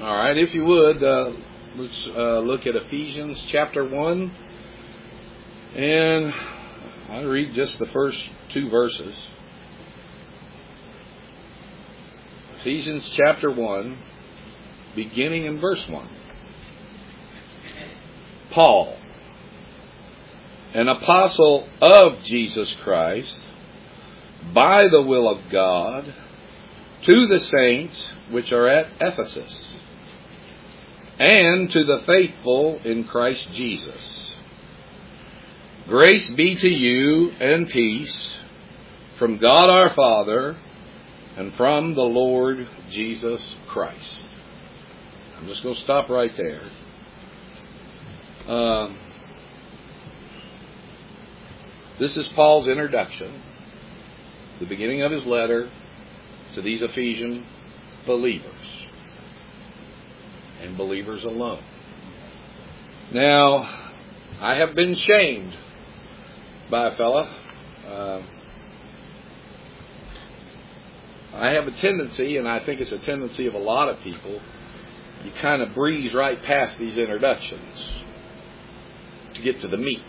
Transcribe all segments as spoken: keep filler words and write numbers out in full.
All right, if you would, uh, let's uh, look at Ephesians chapter one. And I'll read just the first two verses. Ephesians chapter one, beginning in verse one. Paul, an apostle of Jesus Christ, by the will of God, to the saints which are at Ephesus, and to the faithful in Christ Jesus. Grace be to you and peace from God our Father and from the Lord Jesus Christ. I'm just going to stop right there. Um, this is Paul's introduction, the beginning of his letter to these Ephesian believers, and believers alone. Now, I have been shamed by a fella. Uh, I have a tendency, and I think it's a tendency of a lot of people, you kind of breeze right past these introductions to get to the meat.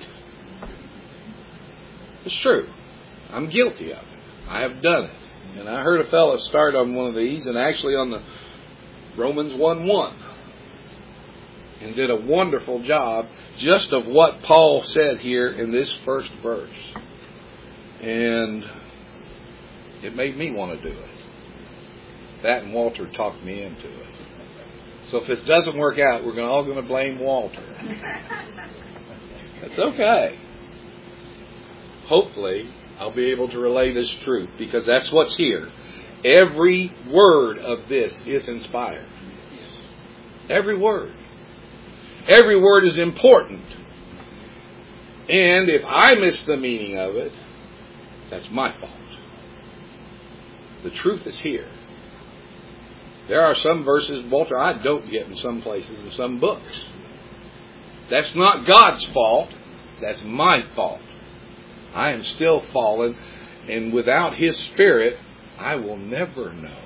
It's true. I'm guilty of it. I have done it. And I heard a fella start on one of these, and actually on the Romans one one, and did a wonderful job just of what Paul said here in this first verse. And it made me want to do it. That and Walter talked me into it. So if this doesn't work out, we're all going to blame Walter. That's okay. Hopefully, I'll be able to relay this truth, because that's what's here. Every word of this is inspired. Every word. Every word is important. And if I miss the meaning of it, that's my fault. The truth is here. There are some verses, Walter, I don't get in some places in some books. That's not God's fault. That's my fault. I am still fallen, and without His Spirit, I will never know.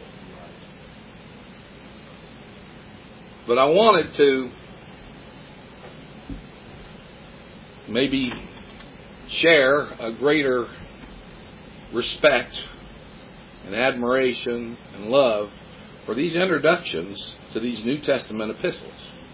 But I wanted to maybe share a greater respect and admiration and love for these introductions to these New Testament epistles.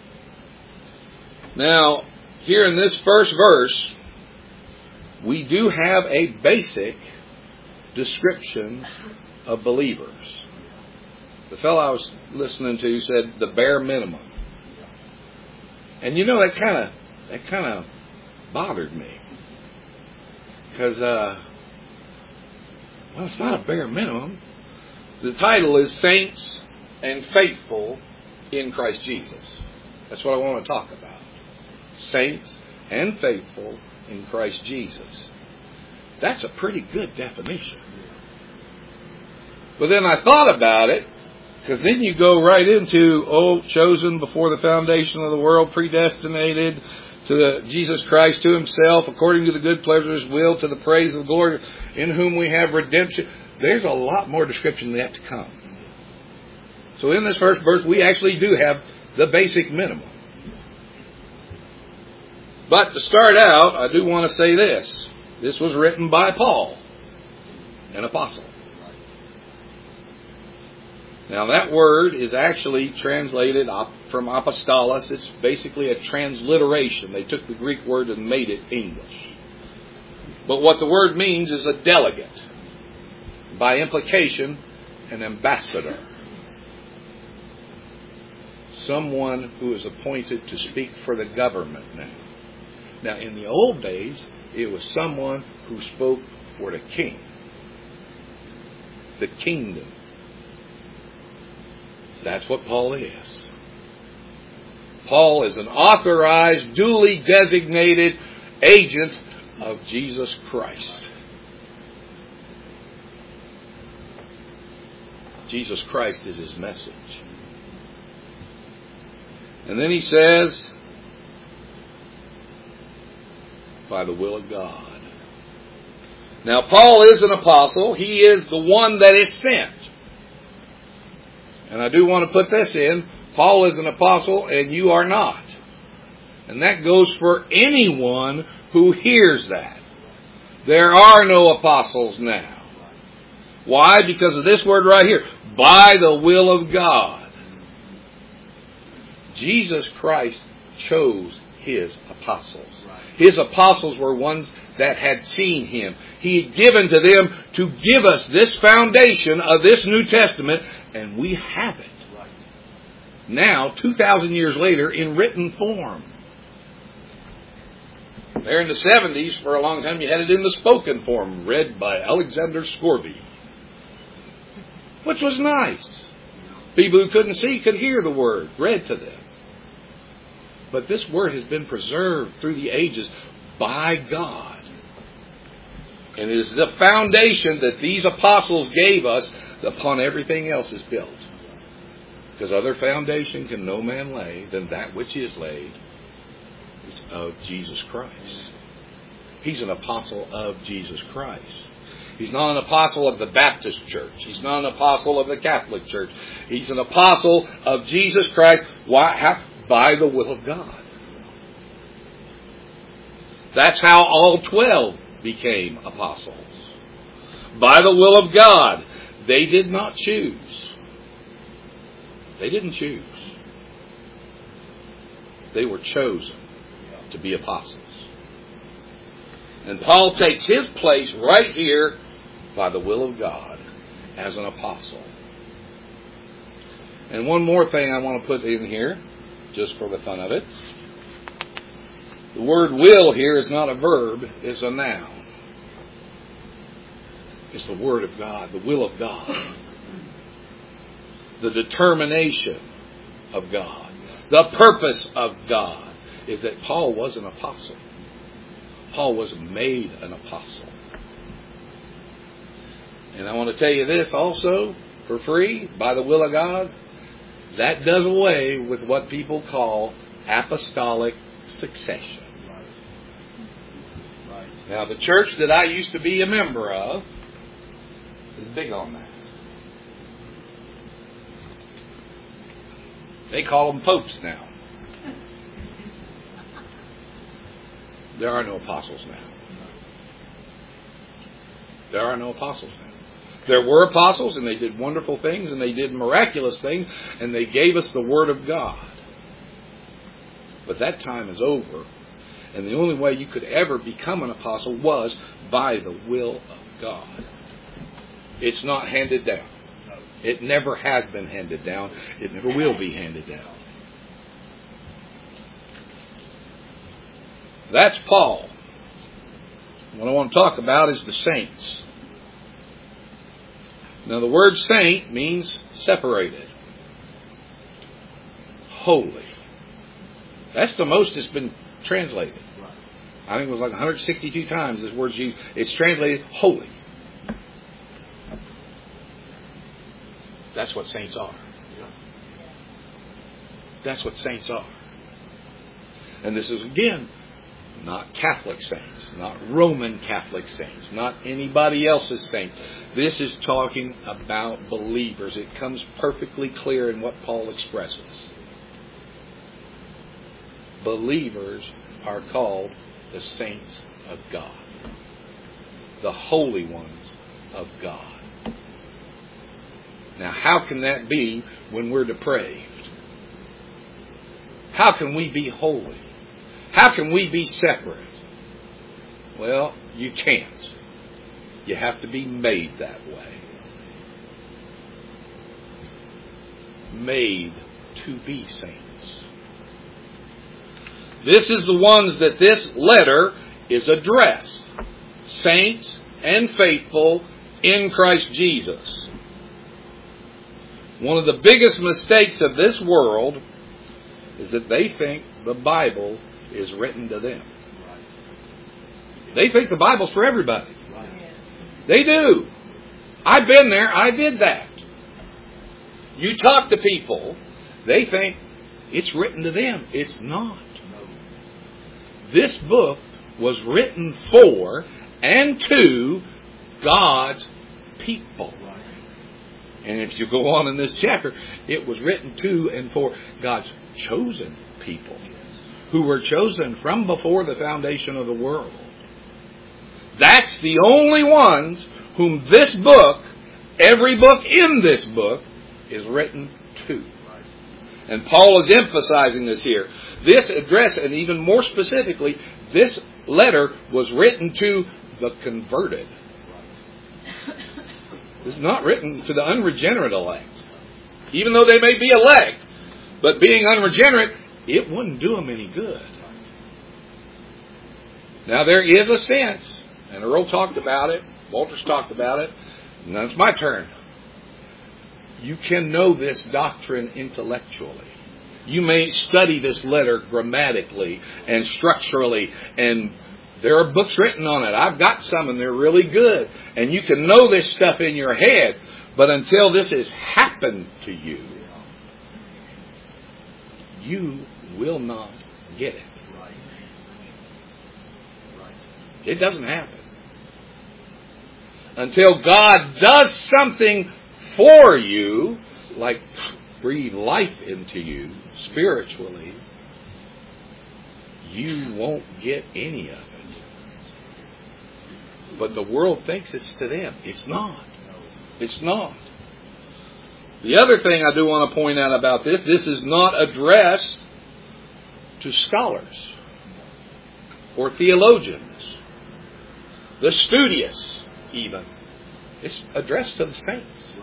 Now, here in this first verse, we do have a basic description of believers. The fellow I was listening to said the bare minimum. And you know, that kind of that kind of bothered me. Because, uh, well, it's not a bare minimum. The title is Saints and Faithful in Christ Jesus. That's what I want to talk about. Saints and faithful in Christ Jesus. That's a pretty good definition. But then I thought about it, because then you go right into, oh, chosen before the foundation of the world, predestinated to the, Jesus Christ to Himself, according to the good pleasure of His will, to the praise of the glory, in whom we have redemption. There's a lot more description yet to come. So in this first verse, we actually do have the basic minimum. But to start out, I do want to say this. This was written by Paul, an apostle. Now that word is actually translated from apostolos. It's basically a transliteration. They took the Greek word and made it English. But what the word means is a delegate. By implication, an ambassador. Someone who is appointed to speak for the government now. Now, in the old days, it was someone who spoke for the king. The kingdom. That's what Paul is. Paul is an authorized, duly designated agent of Jesus Christ. Jesus Christ is His message. And then he says, by the will of God. Now, Paul is an apostle. He is the one that is sent. And I do want to put this in. Paul is an apostle and you are not. And that goes for anyone who hears that. There are no apostles now. Why? Because of this word right here. By the will of God. Jesus Christ chose His apostles. His apostles were ones that had seen Him. He had given to them to give us this foundation of this New Testament, and we have it. Now, two thousand years later, in written form. There in the seventies, for a long time, you had it in the spoken form, read by Alexander Scourby. Which was nice. People who couldn't see could hear the Word read to them. But this Word has been preserved through the ages by God. And it is the foundation that these apostles gave us upon everything else is built. Because other foundation can no man lay than that which is laid of Jesus Christ. He's an apostle of Jesus Christ. He's not an apostle of the Baptist Church. He's not an apostle of the Catholic Church. He's an apostle of Jesus Christ. Why? How? By the will of God. That's how all twelve became apostles. By the will of God. They did not choose. They didn't choose. They were chosen to be apostles. And Paul takes his place right here by the will of God as an apostle. And one more thing I want to put in here, just for the fun of it. The word will here is not a verb, it's a noun. It's the Word of God, the will of God. The determination of God. The purpose of God is that Paul was an apostle. Paul was made an apostle. And I want to tell you this also, for free, by the will of God, that does away with what people call apostolic succession. Now, the church that I used to be a member of is big on that. They call them popes now. There are no apostles now. There are no apostles now. There were apostles, and they did wonderful things, and they did miraculous things, and they gave us the Word of God. But that time is over, and the only way you could ever become an apostle was by the will of God. It's not handed down. It never has been handed down. It never will be handed down. That's Paul. What I want to talk about is the saints. Now, the word saint means separated. Holy. That's the most it's been translated. I think it was like one hundred sixty-two times this word's used. It's translated holy. That's what saints are. That's what saints are. And this is, again, not Catholic saints, not Roman Catholic saints, not anybody else's saints. This is talking about believers. It comes perfectly clear in what Paul expresses. Believers are called the saints of God, the holy ones of God. Now, how can that be when we're depraved? How can we be holy? How can we be separate? Well, you can't. You have to be made that way. Made to be saints. This is the ones that this letter is addressed. Saints and faithful in Christ Jesus. One of the biggest mistakes of this world is that they think the Bible is written to them. They think the Bible's for everybody. They do. I've been there. I did that. You talk to people, they think it's written to them. It's not. This book was written for and to God's people. And if you go on in this chapter, it was written to and for God's chosen people, who were chosen from before the foundation of the world. That's the only ones whom this book, every book in this book, is written to. And Paul is emphasizing this here. This address, and even more specifically, this letter was written to the converted. This is not written to the unregenerate elect. Even though they may be elect, but being unregenerate, it wouldn't do them any good. Now there is a sense, and Earl talked about it, Walter's talked about it, and now it's my turn. You can know this doctrine intellectually. You may study this letter grammatically and structurally, and there are books written on it. I've got some, and they're really good. And you can know this stuff in your head, but until this has happened to you, you will not get it. It doesn't happen. Until God does something for you, like breathe life into you spiritually, you won't get any of it. But the world thinks it's to them. It's not. It's not. The other thing I do want to point out about this, this is not addressed to scholars or theologians, the studious even. It's addressed to the saints.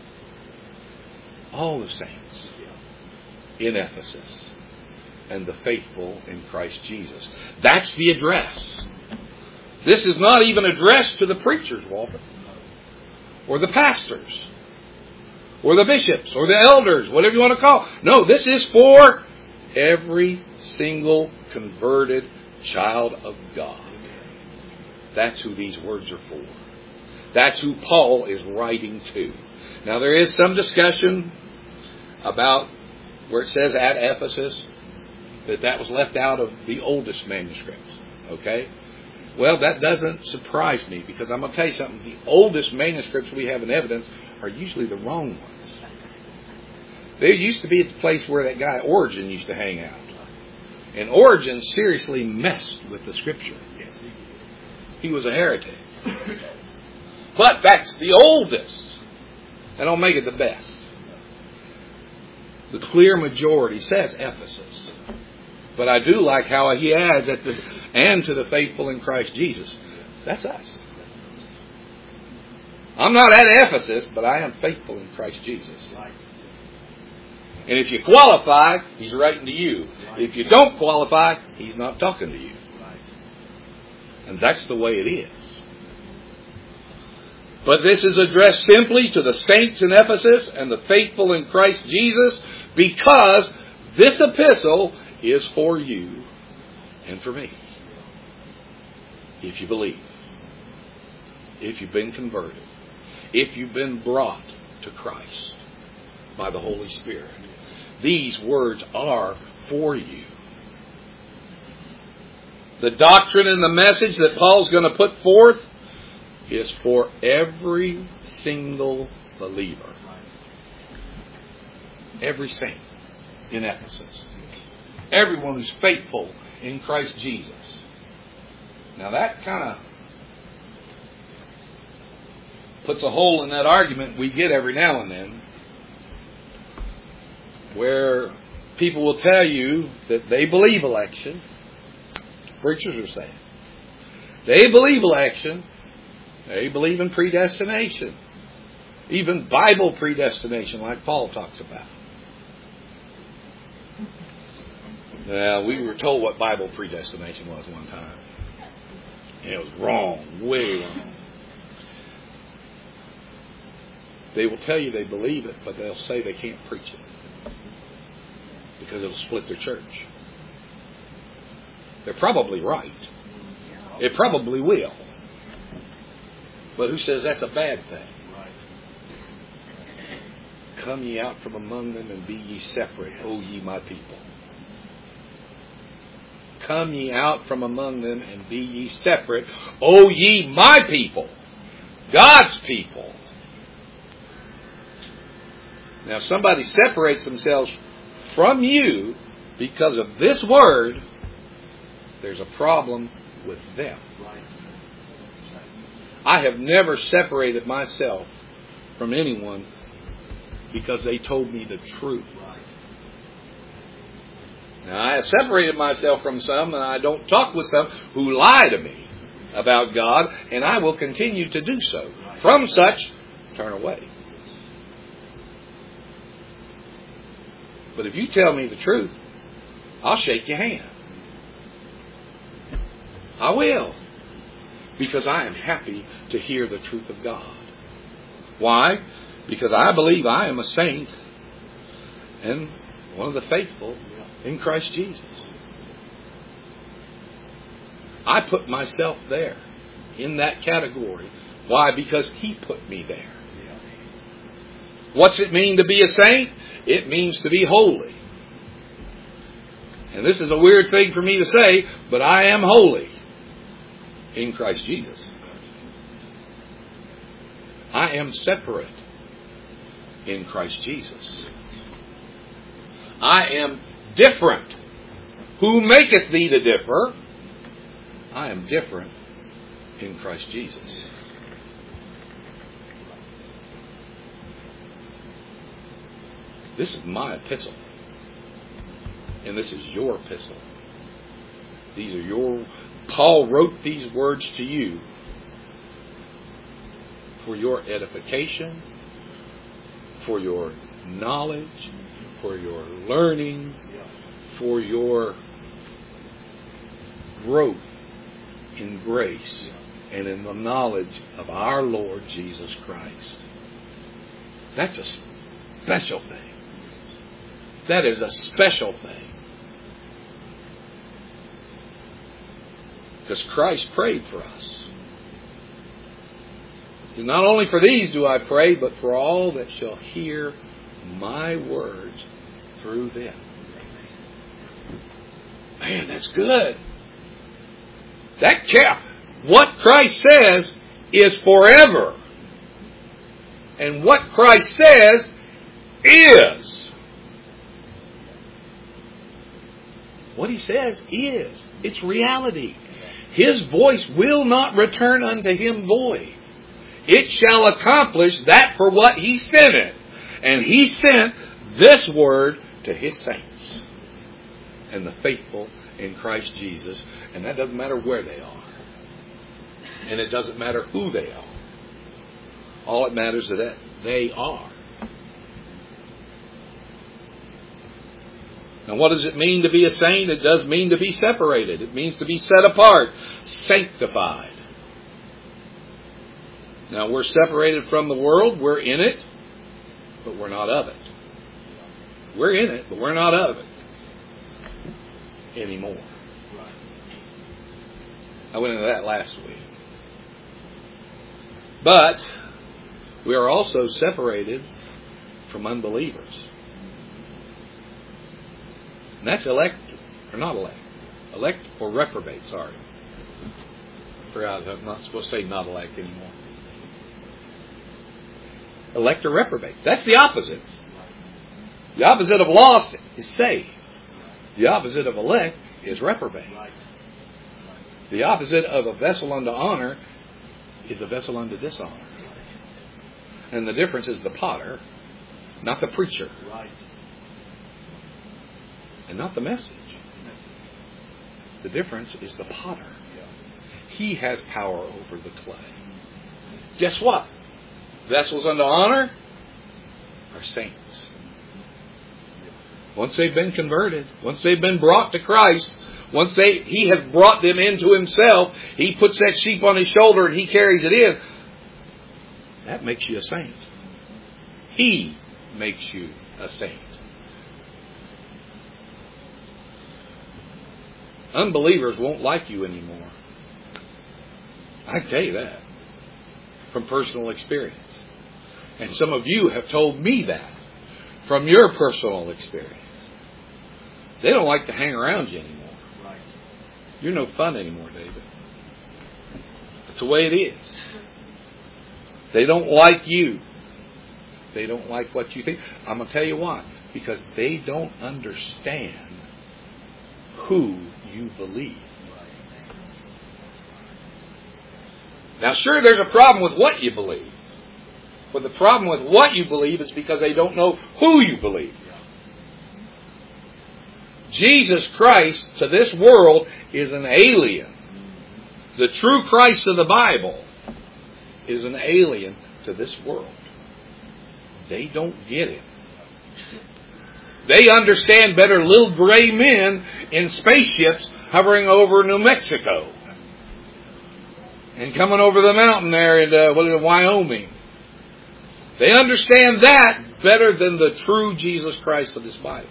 All the saints in Ephesus and the faithful in Christ Jesus. That's the address. This is not even addressed to the preachers, Walter, or the pastors, or the bishops, or the elders, whatever you want to call it. No, this is for every single converted child of God. That's who these words are for. That's who Paul is writing to. Now, there is some discussion about where it says at Ephesus, that that was left out of the oldest manuscripts. Okay? Well, that doesn't surprise me, because I'm going to tell you something. The oldest manuscripts we have in evidence are usually the wrong ones. They used to be at the place where that guy Origen used to hang out. And Origen seriously messed with the Scripture. He was a heretic. But that's the oldest. That don't make it the best. The clear majority says Ephesus. But I do like how he adds at the and to the faithful in Christ Jesus. That's us. I'm not at Ephesus, but I am faithful in Christ Jesus. And if you qualify, he's writing to you. If you don't qualify, he's not talking to you. And that's the way it is. But this is addressed simply to the saints in Ephesus and the faithful in Christ Jesus, because this epistle is for you and for me. If you believe. If you've been converted. If you've been brought to Christ by the Holy Spirit. These words are for you. The doctrine and the message that Paul's going to put forth is for every single believer. Every saint in Ephesus. Everyone who's faithful in Christ Jesus. Now that kind of puts a hole in that argument we get every now and then, where people will tell you that they believe election. Preachers are saying they believe election. They believe in predestination. Even Bible predestination, like Paul talks about. Now, we were told what Bible predestination was one time. And it was wrong, way wrong. They will tell you they believe it, but they'll say they can't preach it, because it'll split their church. They're probably right. It probably will. But who says that's a bad thing? Come ye out from among them and be ye separate, O ye my people. Come ye out from among them and be ye separate, O ye my people. God's people. Now, if somebody separates themselves from you because of this word, there's a problem with them. I have never separated myself from anyone because they told me the truth. Now, I have separated myself from some, and I don't talk with some who lie to me about God, and I will continue to do so. From such, turn away. But if you tell me the truth, I'll shake your hand. I will. Because I am happy to hear the truth of God. Why? Because I believe I am a saint and one of the faithful in Christ Jesus. I put myself there in that category. Why? Because He put me there. What's it mean to be a saint? It means to be holy. And this is a weird thing for me to say, but I am holy in Christ Jesus. I am separate in Christ Jesus. I am different. Who maketh thee to differ? I am different in Christ Jesus. This is my epistle. And this is your epistle. These are your... Paul wrote these words to you for your edification, for your knowledge, for your learning, for your growth in grace and in the knowledge of our Lord Jesus Christ. That's a special thing. That is a special thing. Because Christ prayed for us. And not only for these do I pray, but for all that shall hear my words through them. Man, that's good. That cap, what Christ says is forever. And what Christ says is. What He says is. It's reality. His voice will not return unto Him void. It shall accomplish that for what He sent it. And He sent this word to His saints and the faithful in Christ Jesus. And that doesn't matter where they are. And it doesn't matter who they are. All it matters is that they are. Now, what does it mean to be a saint? It does mean to be separated. It means to be set apart, sanctified. Now, we're separated from the world. We're in it, but we're not of it. We're in it, but we're not of it anymore. I went into that last week. But we are also separated from unbelievers. And that's elect, or not elect. Elect or reprobate, sorry. I forgot, I'm not supposed to say not elect anymore. Elect or reprobate. That's the opposite. The opposite of lost is saved. The opposite of elect is reprobate. The opposite of a vessel unto honor is a vessel unto dishonor. And the difference is the potter, not the preacher. And not the message. The difference is the potter. He has power over the clay. Guess what? Vessels unto honor are saints. Once they've been converted, once they've been brought to Christ, once they He has brought them into Himself, He puts that sheep on His shoulder and He carries it in. That makes you a saint. He makes you a saint. Unbelievers won't like you anymore. I can tell you that from personal experience. And some of you have told me that from your personal experience. They don't like to hang around you anymore. You're no fun anymore, David. That's the way it is. They don't like you. They don't like what you think. I'm going to tell you why. Because they don't understand who you believe. Now, sure, there's a problem with what you believe. But the problem with what you believe is because they don't know who you believe. Jesus Christ to this world is an alien. The true Christ of the Bible is an alien to this world. They don't get it. They understand better little gray men in spaceships hovering over New Mexico and coming over the mountain there in uh, what is it, Wyoming. They understand that better than the true Jesus Christ of this Bible.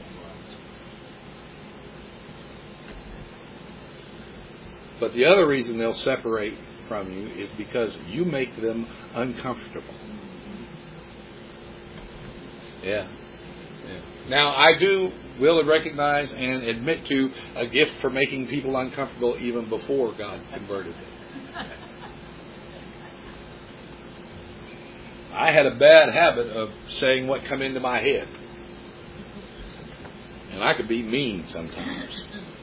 But the other reason they'll separate from you is because you make them uncomfortable. Yeah. yeah. Now, I do will recognize and admit to a gift for making people uncomfortable even before God converted them. I had a bad habit of saying what come into my head. And I could be mean sometimes.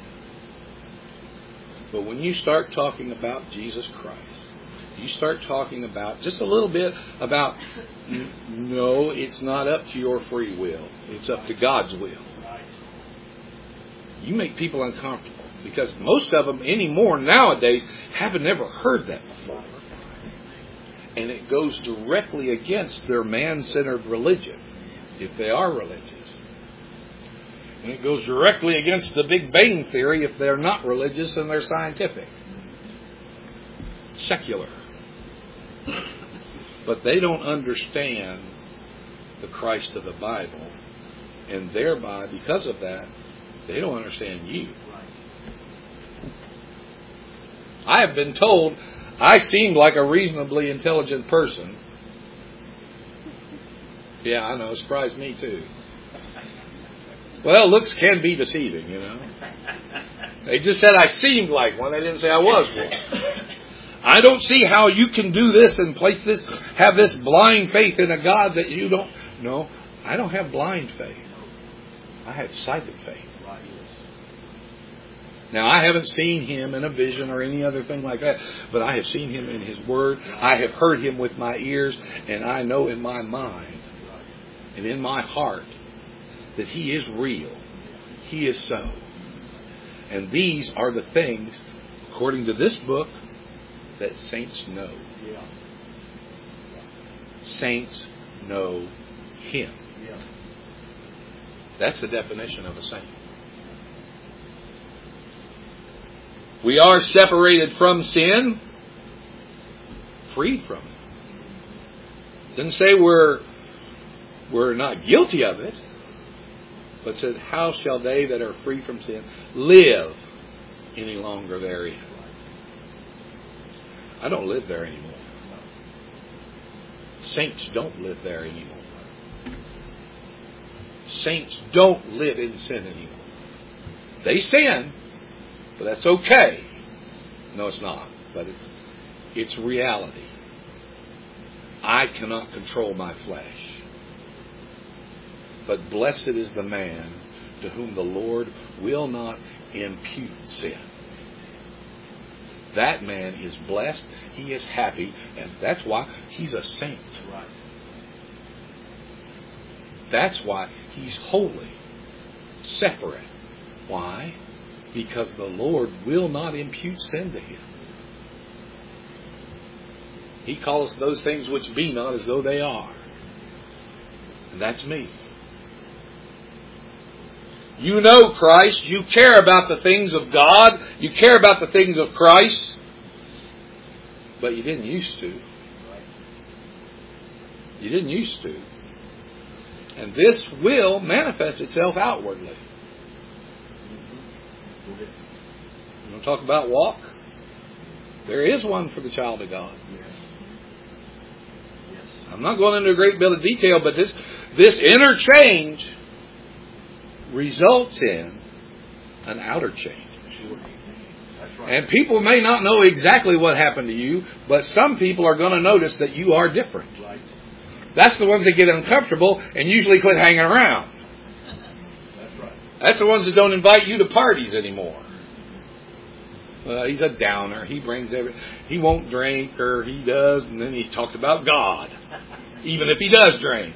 But when you start talking about Jesus Christ, you start talking about just a little bit about, no, it's not up to your free will. It's up to God's will. You make people uncomfortable because most of them anymore nowadays haven't ever heard that before. And it goes directly against their man-centered religion, if they are religious. And it goes directly against the Big Bang Theory if they're not religious and they're scientific. Secular. But they don't understand the Christ of the Bible. And thereby, because of that, they don't understand you. I have been told I seemed like a reasonably intelligent person. Yeah, I know. It surprised me too. Well, looks can be deceiving, you know. They just said I seemed like one. They didn't say I was one. I don't see how you can do this and place this, have this blind faith in a God that you don't. No, I don't have blind faith. I have sighted faith. Now, I haven't seen Him in a vision or any other thing like that, but I have seen Him in His Word. I have heard Him with my ears, and I know in my mind and in my heart that He is real. He is so. And these are the things, according to this book, that saints know. Saints know Him. That's the definition of a saint. We are separated from sin, freed from it. Didn't say we're we're not guilty of it, but said, how shall they that are free from sin live any longer therein? I don't live there anymore. Saints don't live there anymore. Saints don't live in sin anymore. They sin, but that's okay. No, it's not. But it's it's reality. I cannot control my flesh. But blessed is the man to whom the Lord will not impute sin. That man is blessed. He is happy. And that's why he's a saint. That's why he's holy. Separate. Why? Because the Lord will not impute sin to him. He calls those things which be not as though they are. And that's me. You know Christ. You care about the things of God. You care about the things of Christ. But you didn't used to. You didn't used to. And this will manifest itself outwardly. You want to talk about walk? There is one for the child of God. I'm not going into a great deal of detail, but this, this inner change results in an outer change. And people may not know exactly what happened to you, but some people are going to notice that you are different. That's the ones that get uncomfortable and usually quit hanging around. That's right. That's the ones that don't invite you to parties anymore. Uh, he's a downer. He brings every. He won't drink, or he does, and then he talks about God, even if he does drink.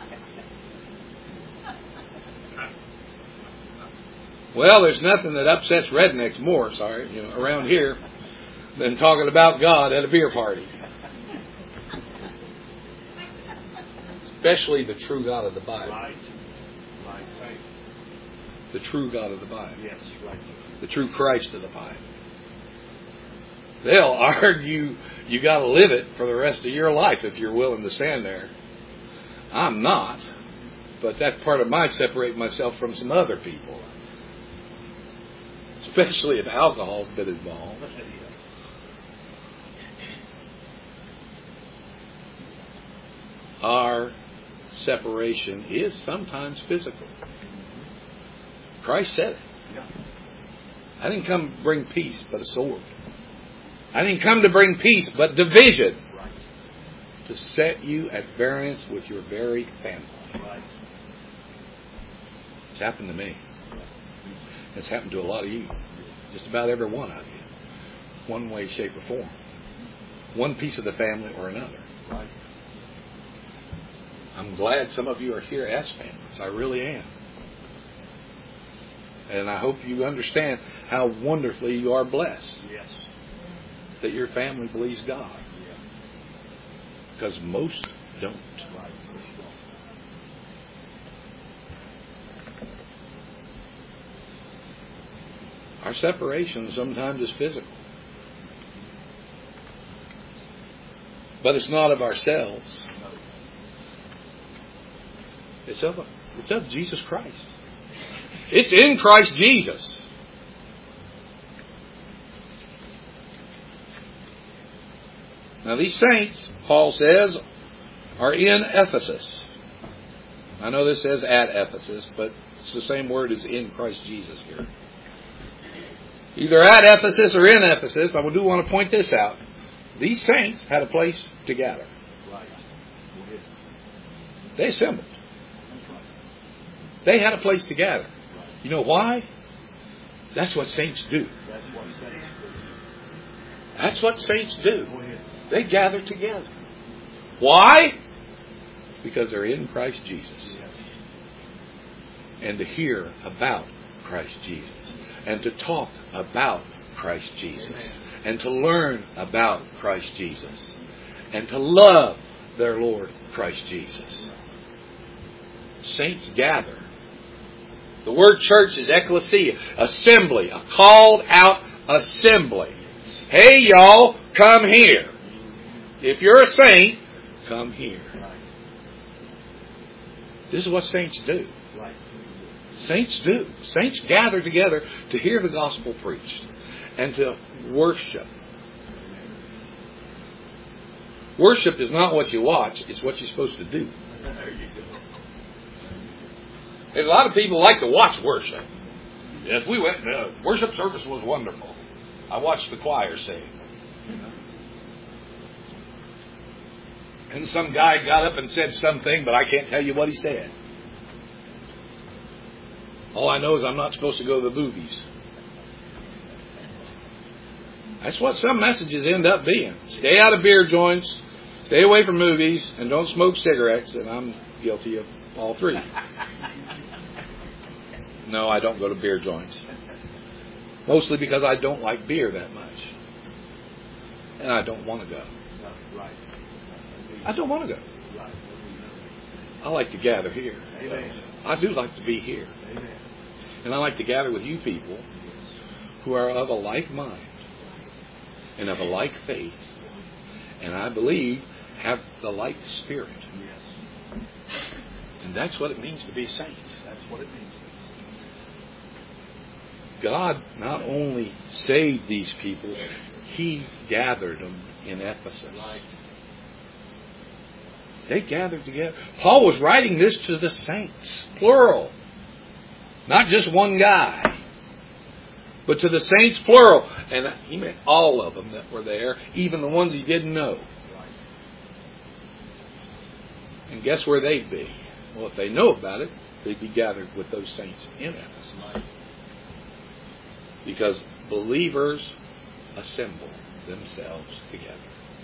Well, there's nothing that upsets rednecks more, sorry, you know, around here, than talking about God at a beer party. Especially the true God of the Bible. Right. Right. Right. The true God of the Bible. Yes. Right. The true Christ of the Bible. They'll argue you got to live it for the rest of your life if you're willing to stand there. I'm not, but that's part of my separating myself from some other people. Especially if alcohol's been involved. Our separation is sometimes physical. Christ said it. I didn't come to bring peace, but a sword. I didn't come to bring peace, but division. To set you at variance with your very family. It's happened to me. It's happened to a lot of you. Just about every one of you. One way, shape, or form. One piece of the family or another. Right. I'm glad some of you are here as families. I really am. And I hope you understand how wonderfully you are blessed. Yes. That your family believes God. Yeah. Because most don't. Right. Our separation sometimes is physical. But it's not of ourselves. It's of, it's of Jesus Christ. It's in Christ Jesus. Now these saints, Paul says, are in Ephesus. I know this says at Ephesus, but it's the same word as in Christ Jesus here. Either at Ephesus or in Ephesus. I do want to point this out. These saints had a place to gather. Right. They assembled. They had a place to gather. You know why? That's what saints do. That's what saints do. That's what saints do. They gather together. Why? Because they're in Christ Jesus. And to hear about Christ Jesus. And to talk about Christ Jesus. And to learn about Christ Jesus. And to love their Lord Christ Jesus. Saints gather. The word church is ecclesia, assembly, a called out assembly. Hey y'all, come here. If you're a saint, come here. This is what saints do. Saints do. Saints gather together to hear the gospel preached and to worship. Worship is not what you watch, it's what you're supposed to do. And a lot of people like to watch worship. Yes, we went, the worship service was wonderful. I watched the choir sing. And some guy got up and said something, but I can't tell you what he said. All I know is I'm not supposed to go to the movies. That's what some messages end up being. Stay out of beer joints, stay away from movies, and don't smoke cigarettes. And I'm guilty of all three. No, I don't go to beer joints. Mostly because I don't like beer that much. And I don't want to go. I don't want to go. I like to gather here. I do like to be here. And I like to gather with you people who are of a like mind and of a like faith. And I believe have the like spirit. And that's what it means to be saints. That's what it means. God not only saved these people, He gathered them in Ephesus. They gathered together. Paul was writing this to the saints, plural. Not just one guy, but to the saints, plural. And he meant all of them that were there, even the ones he didn't know. And guess where they'd be? Well, if they know about it, they'd be gathered with those saints in Ephesus. Because believers assemble themselves together.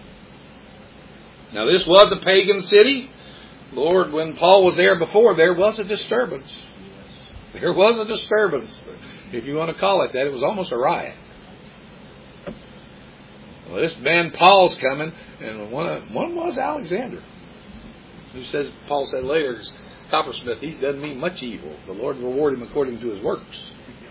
Now, this was a pagan city. Lord, when Paul was there before, there was a disturbance. There was a disturbance. If you want to call it that, it was almost a riot. Well, this man Paul's coming, and one, one was Alexander, who says, Paul said later, coppersmith, he doesn't mean much evil. The Lord will reward him according to his works.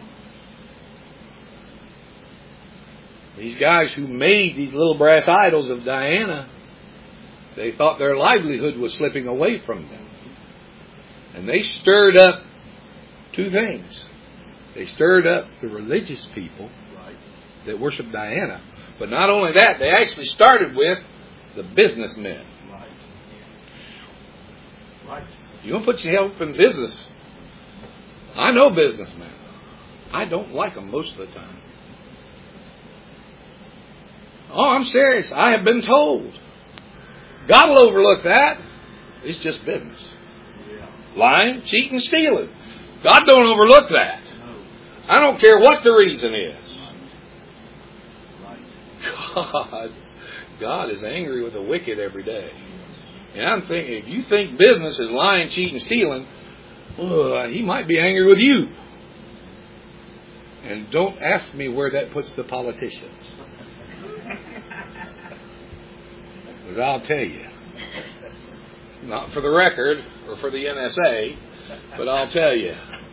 These guys who made these little brass idols of Diana, they thought their livelihood was slipping away from them. And they stirred up two things. They stirred up the religious people that worship Diana. But not only that, they actually started with the businessmen. Right. Right. You want to put yourself in business. I know businessmen. I don't like them most of the time. Oh, I'm serious. I have been told. God will overlook that. It's just business. Yeah. Lying, cheating, stealing. God don't overlook that. No. I don't care what the reason is. Right. God, God is angry with the wicked every day. And I'm thinking, if you think business is lying, cheating, stealing, well, He might be angry with you. And don't ask me where that puts the politicians. Because I'll tell you. Not for the record or for the N S A, but I'll tell you.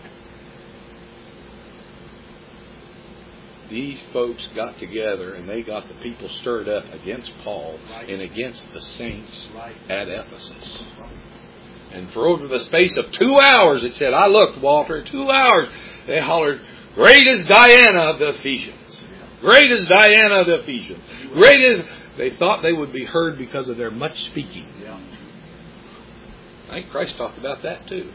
These folks got together and they got the people stirred up against Paul and against the saints at Ephesus. And for over the space of two hours, it said, I looked, Walter, two hours, they hollered, great is Diana of the Ephesians. Great is Diana of the Ephesians. Great is... They thought they would be heard because of their much speaking. I think Christ talked about that too.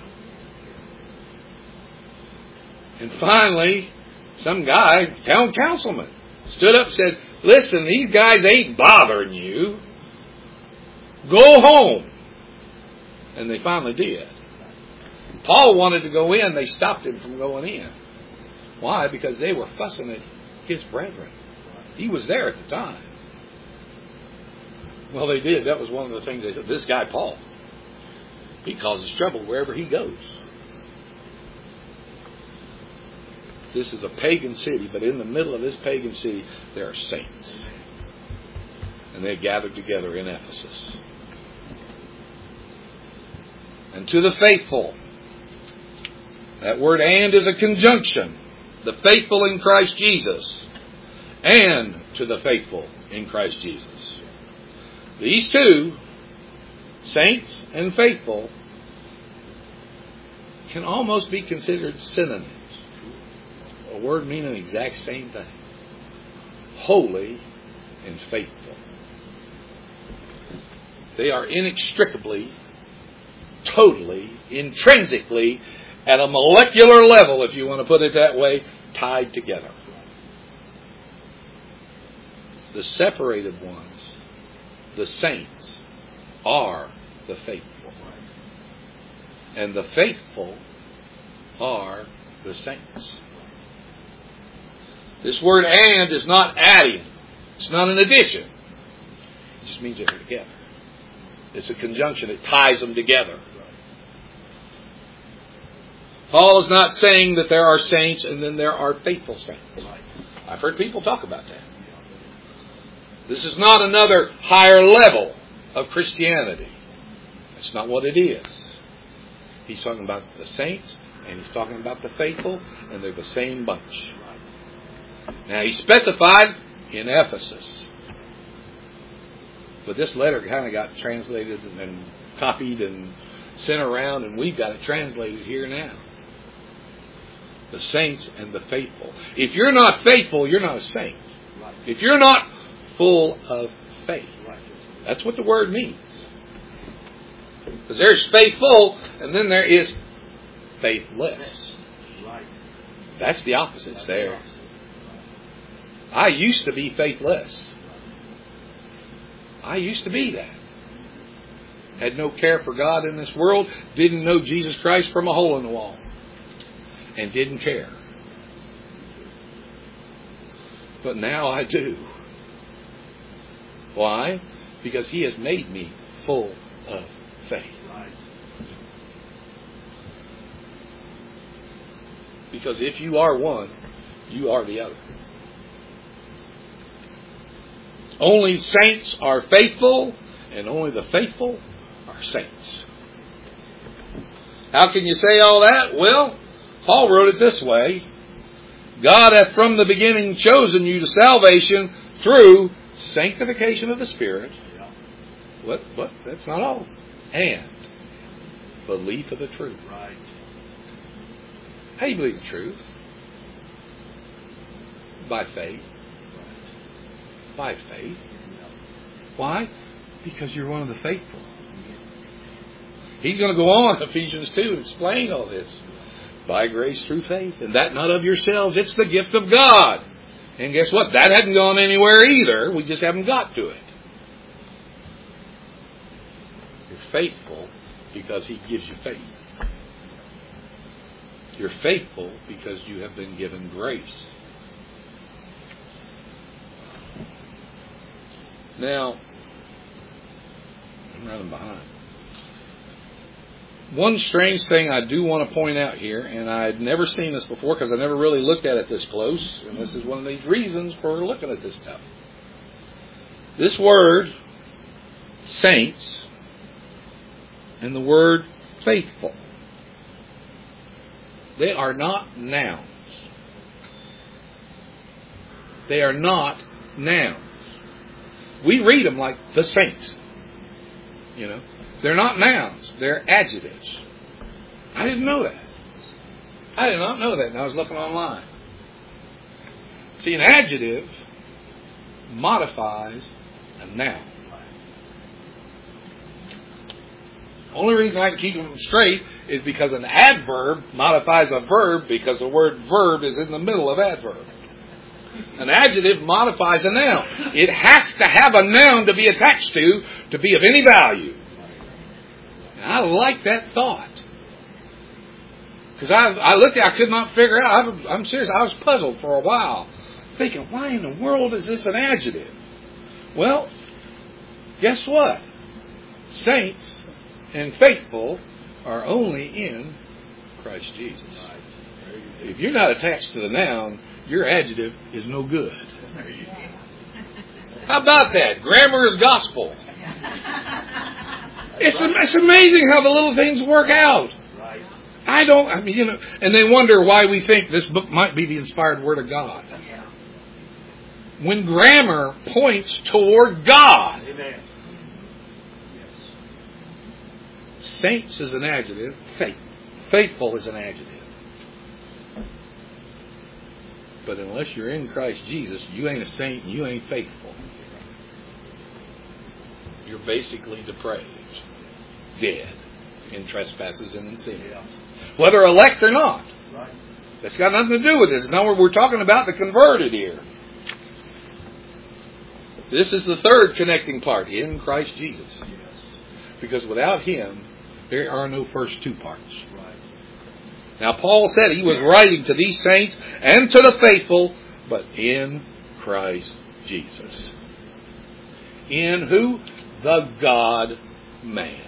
And finally, some guy, town councilman, stood up and said, listen, these guys ain't bothering you. Go home. And they finally did. Paul wanted to go in. They stopped him from going in. Why? Because they were fussing at his brethren. He was there at the time. Well, they did. That was one of the things they said. This guy, Paul, he causes trouble wherever he goes. This is a pagan city, but in the middle of this pagan city, there are saints. And they gathered together in Ephesus. And to the faithful, that word and is a conjunction. The faithful in Christ Jesus. And to the faithful in Christ Jesus. These two, saints and faithful, can almost be considered synonyms. A word meaning the exact same thing. Holy and faithful. They are inextricably, totally, intrinsically, at a molecular level, if you want to put it that way, tied together. The separated ones, the saints, are the faithful. And the faithful are the saints. This word and is not adding. It's not an addition. It just means they're together. It's a conjunction. It ties them together. Paul is not saying that there are saints and then there are faithful saints. I've heard people talk about that. This is not another higher level of Christianity. That's not what it is. He's talking about the saints and he's talking about the faithful, and they're the same bunch. Now, he specified in Ephesus. But this letter kind of got translated and copied and sent around, and we've got it translated here now. The saints and the faithful. If you're not faithful, you're not a saint. If you're not full of faith. That's what the word means. Because there's faithful, and then there is faithless. That's the opposites there. I used to be faithless. I used to be that. had no care for God in this world, didn't know Jesus Christ from a hole in the wall, and didn't care. But now I do. Why? Because He has made me full of faith. Because if you are one, you are the other. Only saints are faithful, and only the faithful are saints. How can you say all that? Well, Paul wrote it this way. God hath from the beginning chosen you to salvation through sanctification of the Spirit. What? What? That's not all. And belief of the truth. Right. How do you believe the truth? By faith. By faith. Why? Because you're one of the faithful. He's going to go on, Ephesians two, and explain all this. By grace through faith, and that not of yourselves. It's the gift of God. And guess what? That hadn't gone anywhere either. We just haven't got to it. You're faithful because He gives you faith. You're faithful because you have been given grace. Now, I'm running behind. One strange thing I do want to point out here, and I'd never seen this before because I never really looked at it this close, and this is one of these reasons for looking at this stuff. This word, saints, and the word faithful, they are not nouns. They are not nouns. We read them like the saints. You know, they're not nouns. They're adjectives. I didn't know that. I did not know that, and I was looking online. See, an adjective modifies a noun. Only reason I can keep them straight is because an adverb modifies a verb because the word verb is in the middle of adverb. An adjective modifies a noun. It has to have a noun to be attached to to be of any value. And I like that thought. Because I, I looked at it, I could not figure out. I'm, I'm serious, I was puzzled for a while. Thinking, why in the world is this an adjective? Well, guess what? Saints and faithful are only in Christ Jesus. If you're not attached to the noun, your adjective is no good. How about that? Grammar is gospel. It's, it's amazing how the little things work out. I don't, I mean, you know, and they wonder why we think this book might be the inspired Word of God. When grammar points toward God. Amen. Saints is an adjective. Faith. Faithful is an adjective. But unless you're in Christ Jesus, you ain't a saint and you ain't faithful. You're basically depraved. Dead in trespasses and in sins. Whether elect or not. That's got nothing to do with this. Now we're talking about the converted here. This is the third connecting part. In Christ Jesus. Because without Him, there are no first two parts. Now Paul said he was writing to these saints and to the faithful, but in Christ Jesus. In who? The God-man.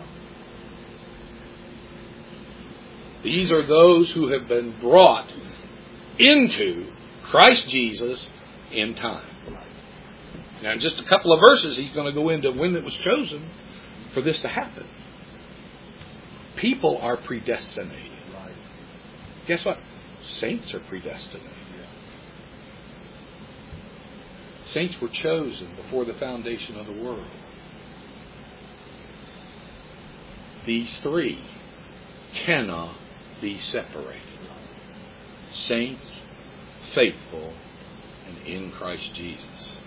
These are those who have been brought into Christ Jesus in time. Now in just a couple of verses he's going to go into when it was chosen for this to happen. People are predestinated. Guess what? Saints are predestinated. Saints were chosen before the foundation of the world. These three cannot be separated. Saints, faithful, and in Christ Jesus.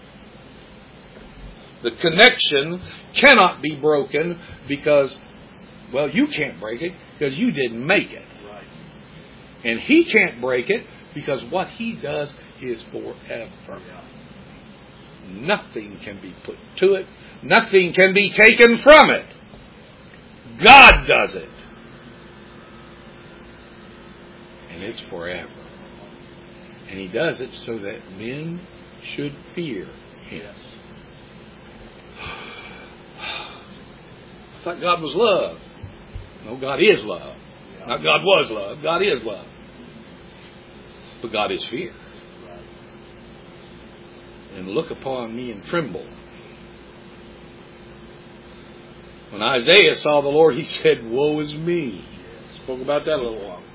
The connection cannot be broken because, well, you can't break it because you didn't make it. And He can't break it because what He does is forever. Nothing can be put to it. Nothing can be taken from it. God does it. And it's forever. And He does it so that men should fear Him. I thought God was love. No, God is love. Not God was love. God is love. But God is fear. And look upon me and tremble. When Isaiah saw the Lord, he said, woe is me. Spoke about that a little while.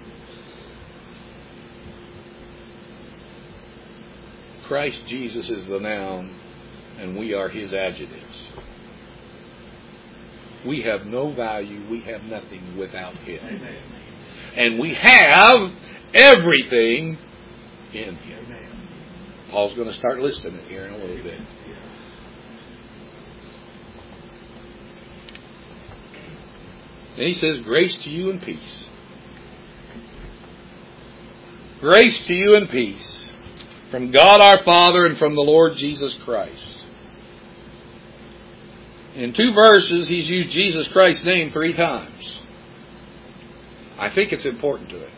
Christ Jesus is the noun, and we are His adjectives. We have no value, we have nothing without Him. Amen. And we have everything in Him. Amen. Paul's going to start listing it here in a little bit. Then he says, grace to you and peace. Grace to you and peace from God our Father and from the Lord Jesus Christ. In two verses, he's used Jesus Christ's name three times. I think it's important to it.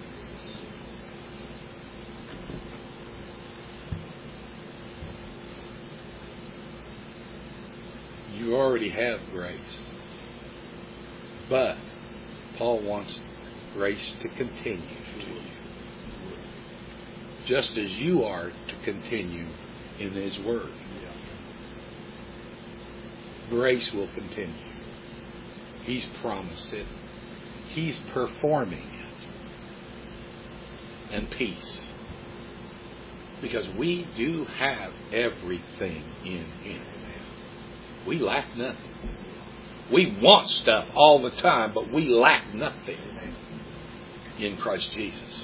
You already have grace. But Paul wants grace to continue to you. Just as you are to continue in His Word. Grace will continue. He's promised it. He's performing it. And peace. Because we do have everything in Him. We lack nothing. We want stuff all the time, but we lack nothing in Christ Jesus.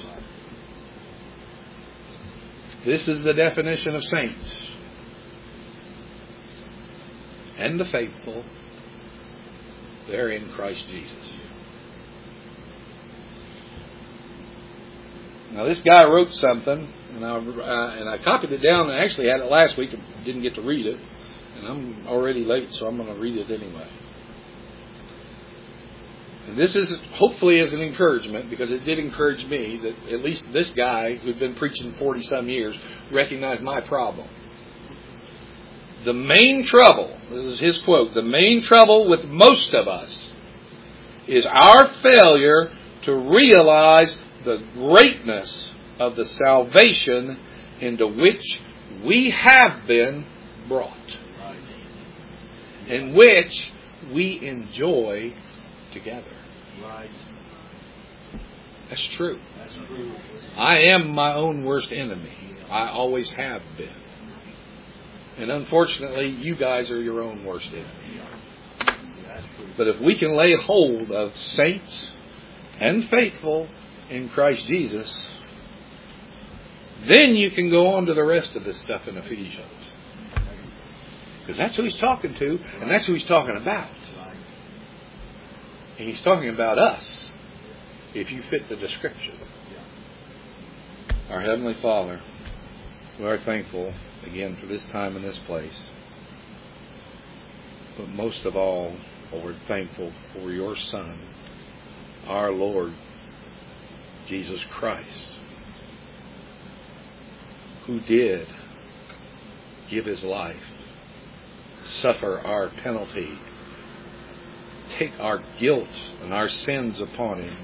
This is the definition of saints. And the faithful, they're in Christ Jesus. Now this guy wrote something, and I, uh, and I copied it down, and I actually had it last week and didn't get to read it. And I'm already late, so I'm going to read it anyway. And this is hopefully as an encouragement, because it did encourage me that at least this guy who'd been preaching forty some years recognized my problem. The main trouble, this is his quote, the main trouble with most of us is our failure to realize the greatness of the salvation into which we have been brought, in which we enjoy together. Right. That's true. That's true. I am my own worst enemy. I always have been. And unfortunately, you guys are your own worst enemy. But if we can lay hold of saints and faithful in Christ Jesus, then you can go on to the rest of this stuff in Ephesians. Because that's who he's talking to, and that's who he's talking about. And he's talking about us, if you fit the description. Our Heavenly Father, we are thankful again for this time and this place. But most of all, Lord, thankful for your Son, our Lord Jesus Christ, who did give His life, suffer our penalty, take our guilt and our sins upon Him,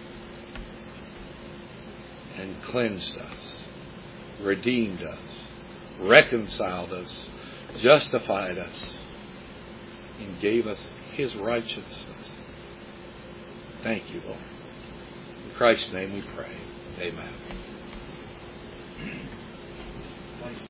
and cleansed us, redeemed us, reconciled us, justified us, and gave us His righteousness. Thank you, Lord. In Christ's name we pray. Amen.